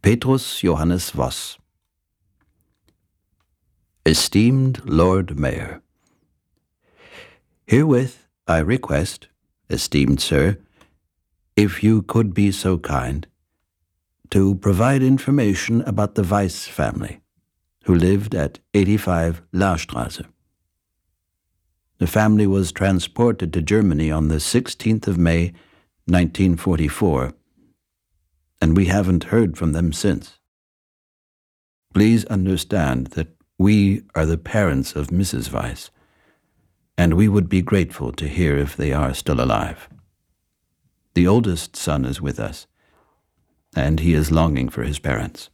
Petrus Johannes Voss. Esteemed Lord Mayor, herewith I request, esteemed Sir, if you could be so kind, to provide information about the Weiss family, who lived at 85 Lahrstraße. The family was transported to Germany on the 16th of May, 1944, and we haven't heard from them since. Please understand that we are the parents of Mrs. Weiss, and we would be grateful to hear if they are still alive. The oldest son is with us, and he is longing for his parents.